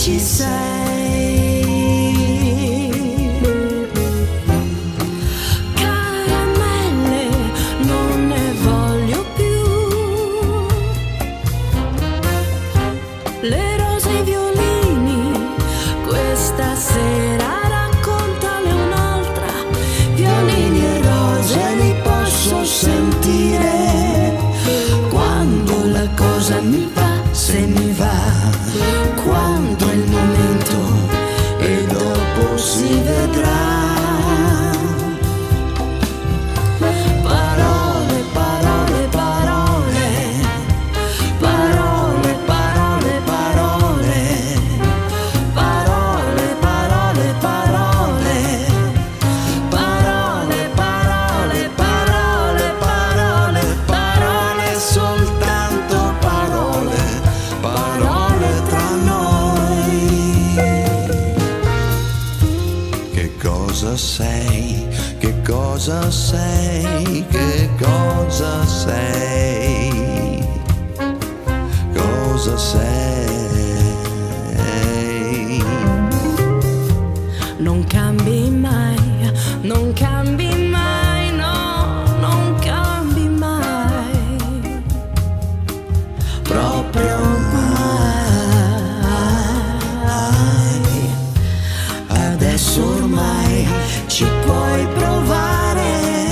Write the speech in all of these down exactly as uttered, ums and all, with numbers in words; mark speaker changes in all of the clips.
Speaker 1: ci sei. Caramelle, non ne voglio più. Le rose e i violini, questa sera raccontane un'altra. Violini e rose li posso sentire quando la cosa mi va, se mi va, quando è il momento e dopo si vedrà. Parole, parole, parole, parole, parole, parole, parole, parole, parole, parole, parole, parole, parole, parole, soltanto parole, parole tra noi. Che cosa sei? Che cosa sei? Che cosa sei? Cosa sei? Non cambi mai, non cambi mai, no, non cambi mai, proprio mai. Adesso ormai ci puoi provare,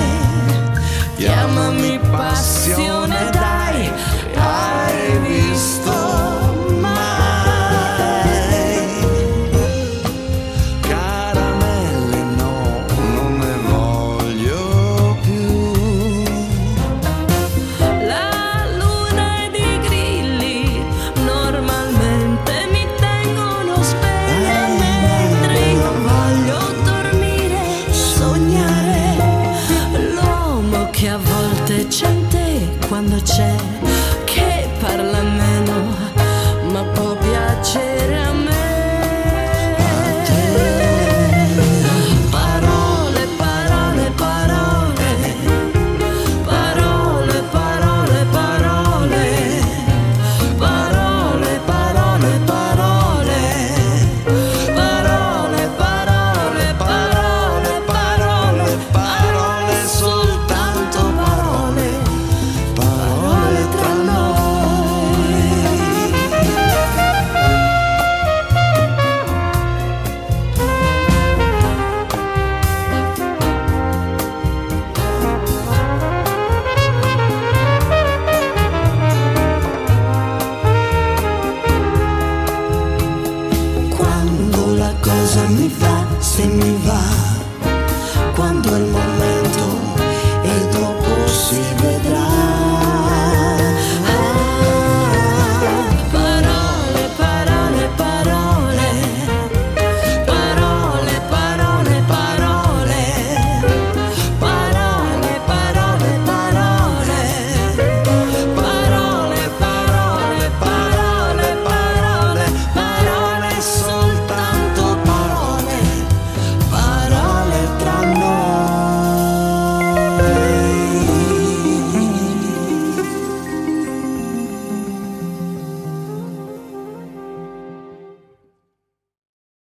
Speaker 1: chiamami passione, dai, hai visto mai? Caramelle no, non ne voglio più. La luna ed i grilli normalmente mi tengono sveglia, mentre io voglio dormire, sognare l'uomo che ha